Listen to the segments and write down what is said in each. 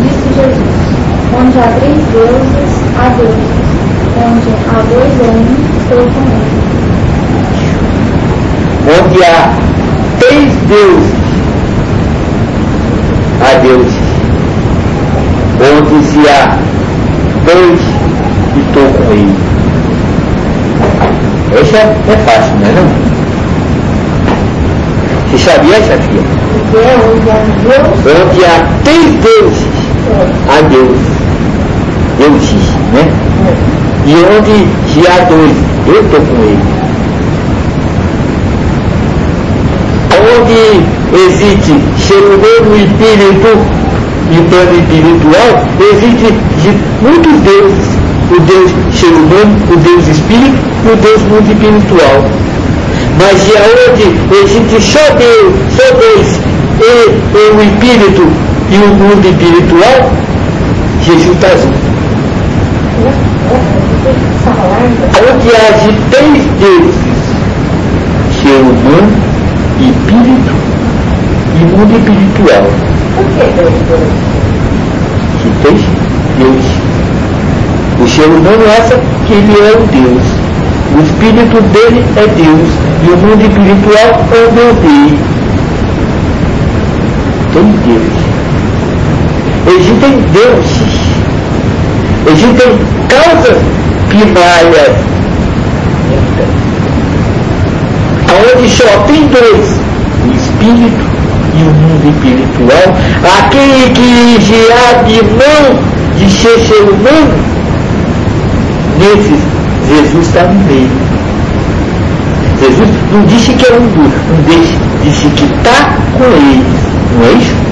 Disse Jesus: onde há 3 deuses, há deuses. Onde há 2 ou 1, estou com ele. Onde há 3 deuses, há deuses. Onde se há 2, estou com ele. Essa é fácil, não é não? Você sabia, Safia? Onde há 3 deuses, há Deus. Deuses, né? E onde se há 2, eu estou com ele. Onde existe ser humano e espírito e plano espiritual, existe muitos deuses. O Deus ser humano, o Deus espírito e o Deus mundo espiritual. Mas e aonde existe só Deus, só Deus, e o espírito e o mundo espiritual, Jesus está junto. Onde há de 3 deuses, ser humano, espírito e mundo espiritual. Por que 2 deuses? De 3 deuses. O ser humano acha que ele é um Deus. O espírito dele é Deus. E o mundo espiritual é o Deus dele. Tem Deus. Existem deuses. Existem causas primárias. Onde só tem 2. O espírito e o mundo espiritual. Aquele que abre mão de ser humano, nesses, Jesus está no meio. Jesus não disse que é um dos, não disse que está com eles. Não é isso?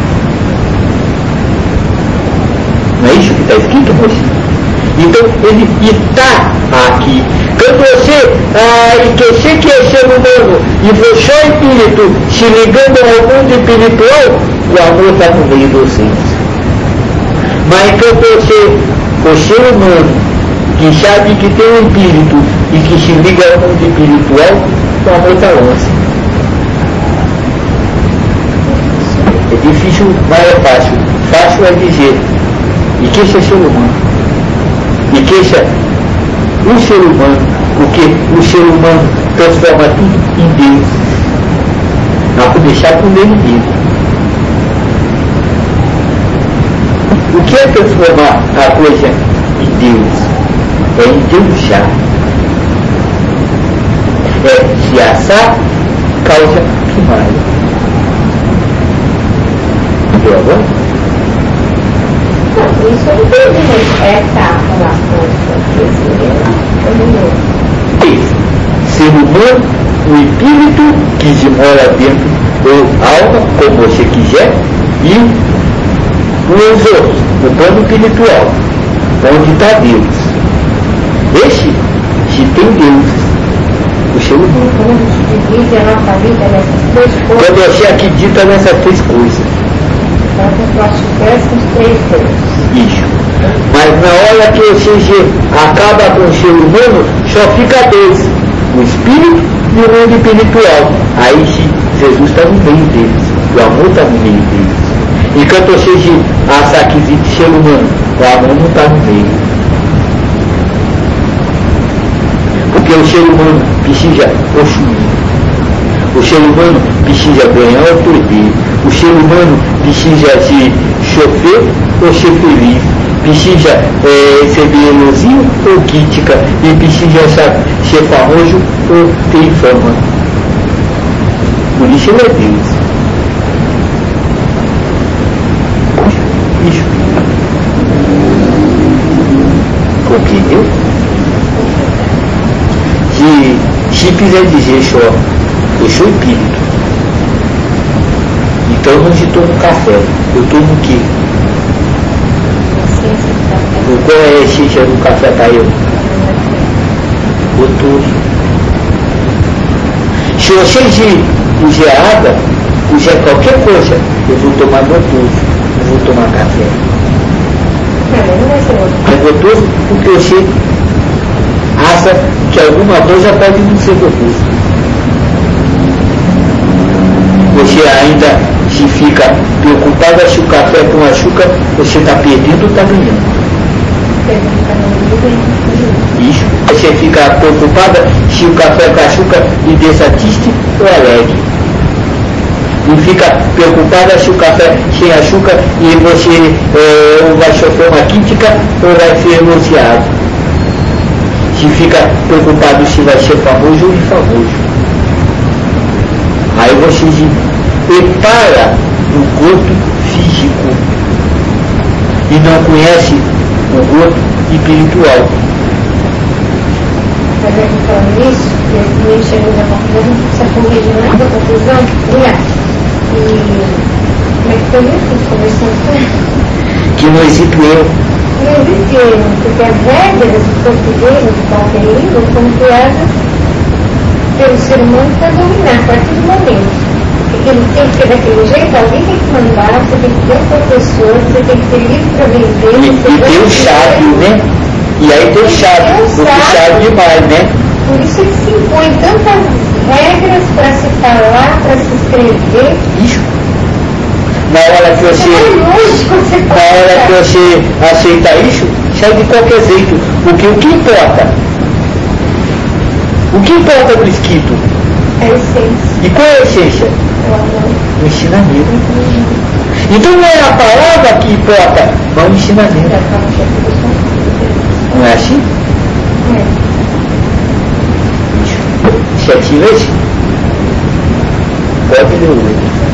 Não é isso que está escrito, moço? Então, ele está aqui. Quando você esquecer que é ser humano e for só espírito, se ligando ao mundo espiritual, o amor está no meio de vocês. Mas quando você for ser humano, que sabe que tem um espírito e que se liga ao mundo espiritual, o amor está longe. É difícil, mas é fácil. Fácil é dizer, e que esse é ser humano. E que esse é o ser humano, porque o ser humano transforma tudo em Deus. A começar com ele mesmo. O que é transformar a coisa em Deus? É endeusar. É se assar causa primária. Entendeu agora? Não, isso eu não entendi, mas é lá Ser humano, o espírito que se mora dentro, ou alma, como você quiser, e os outros, o plano espiritual, onde está Deus. Esse, se tem Deus, o ser humano. Quando a gente divide a nossa vida nessas 3 coisas. Quando você acredita nessas 3 coisas. Então, nós tivéssemos 3 deuses. Isso. Mas na hora que você acaba com o ser humano, só fica 2. O espírito e o mundo espiritual. Aí sim, Jesus está no meio deles. O amor está no meio deles. Enquanto você acha que existe ser humano, o amor não está no meio. Porque o ser humano precisa possuir. O ser humano precisa ganhar o poder. O ser humano precisa se sofrer ou ser feliz. Precisa receber elogio ou crítica. E precisa ser famoso ou ter fama. Por isso ele é Deus. Isso. Compreendeu? Se quiser dizer só, eu sou espírito, então eu não te tomo café, eu tomo o quê? Qual é a essência do café para eu? Gostoso. Se você puser água, puser qualquer coisa, eu vou tomar gostoso, não vou tomar café. É gostoso porque você acha que alguma coisa pode não ser gostoso. Você ainda se fica preocupado se o café com açúcar você está perdendo ou está ganhando. Isso. Você fica preocupada se o café com açúcar lhe deixa triste ou alegre. E fica preocupada se o café sem açúcar e você ou vai sofrer uma crítica ou vai ser elogiado. Se fica preocupado se vai ser famoso ou infamoso. Aí você se prepara no corpo físico e não conhece o corpo espiritual. Mas é que falando isso, eu chego na conclusão, precisa correr demais da conclusão, e como é que foi isso? Conversando com ela. Que não existe eu. Não existe eu, porque as regras portuguesas de qualquer língua são criadas pelo ser humano para dominar a partir do momento. Porque ele tem que ser daquele jeito, alguém tem que mandar, você tem que ter um professor, você tem que ter livro para vender. E tem o sábio, né? E aí tem o sábio, porque sabe demais, né? Por isso ele se impõe tantas regras para se falar, para se escrever. Isso. Na hora que você aceita isso, sai de qualquer jeito. Porque o que importa? O que importa do escrito? É a essência. E qual é a essência? O ensinamento. Então não é a palavra que importa, mas o ensinamento. Não é assim? É. Isso. 7 vezes? Pode ler o outro.